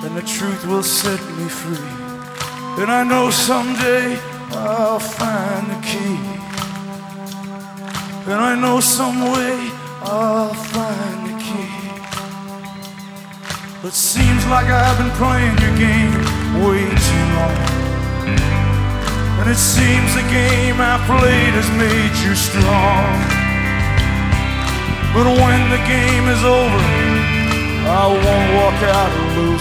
and the truth will set me free. And I know someday I'll find the key, and I know some way I'll find the key. It seems like I've been playing your game way too long, and it seems the game I played has made you strong. But when the game is over, I won't walk out and lose.